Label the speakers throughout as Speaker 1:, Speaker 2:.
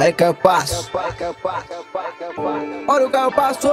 Speaker 1: Aí que eu passo. Olha o que eu passo.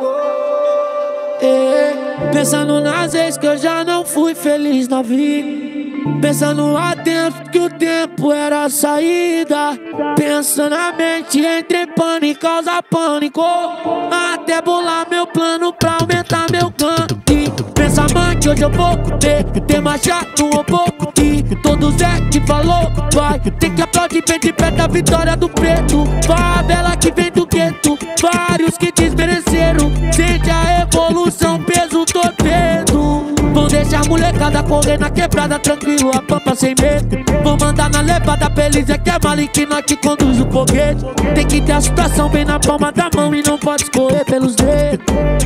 Speaker 2: Pensando nas vezes que eu já não fui feliz na vida. Pensando lá dentro que o tempo era a saída. Pensa na mente, entre pânico e causa pânico. Até bolar meu plano pra aumentar meu canto. Pensa, mãe, que hoje eu vou ter mais chato um pouco. E todos é que falou, vai ter que aplaudir bem de perto a vitória do preto. Favela que vem do gueto, vários que desmereceram. Sente a evolução, peso torpedo. Vão deixar a molecada correr na quebrada, tranquilo, a pampa sem medo. Vou mandar na levada, feliz é que é Malik, nós que conduz o foguete. Tem que ter a situação bem na palma da mão e não pode escorrer pelos dedos.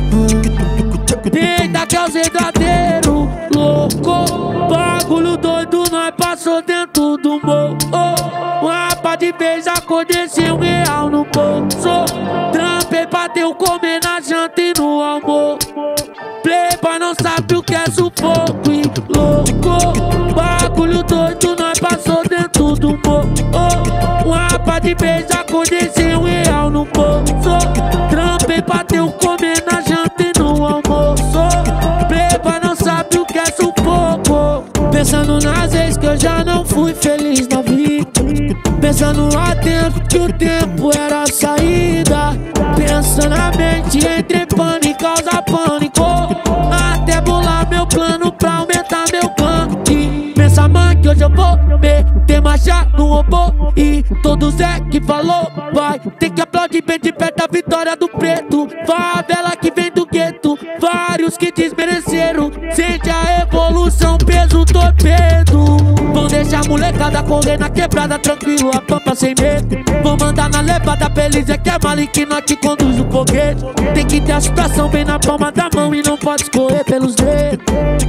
Speaker 2: Eita que é o verdadeiro louco, bagulho doido, nós passou dentro do morro. Uma pá de vez aconteceu real no bolso. Trampei pra ter o comer na janta e no almoço. Playboy não sabe o que é sufoco e louco, bagulho doido, nós passou dentro do morro. Uma pá de vez aconteceu real no bolso. Trampei pra ter o comer na janta e no almoço. Playboy não sabe o que é sufoco. Pensando nas vezes que eu já não fui feliz na vida. Pensando lá dentro que o tempo era a saída. Pensa na mente, entre pânico e causa pânico. Até bolar meu plano pra aumentar meu canto. Pensa, mãe, que hoje eu vou ter marcha no robô. E todos é que falou, vai ter que aplaudir bem de perto a vitória do preto. Favela que vem do gueto, vários que desmereceram. Sente a evolução, peso torpedo. Vão deixar a molecada correr na quebrada, tranquilo, a pampa sem medo. Vou mandar na levada, feliz é que é Malik, nós que conduz o foguete. Tem que ter a situação bem na palma da mão e não pode escorrer pelos dedos.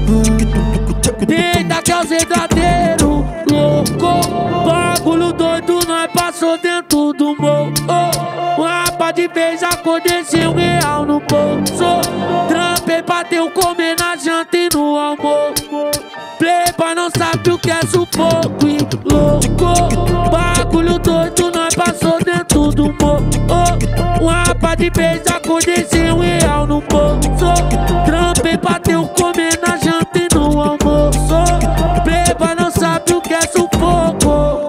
Speaker 2: Eita que é o verdadeiro louco, bagulho doido, nós passou dentro do morro. Uma pá de vez aconteceu real no bolso. Trampei pra ter o comer na janta e no almoço. Playboy não sabe o que é sufoco e louco, bagulho doido, nós passou dentro do morro. Uma pá de vez aconteceu real no bolso. Trampei pra ter o comer na janta e no almoço. Playboy não sabe o que é sufoco.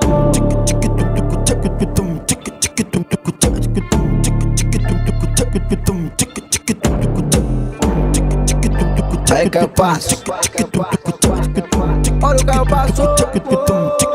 Speaker 1: Aí que eu passo. Olha o que eu passo.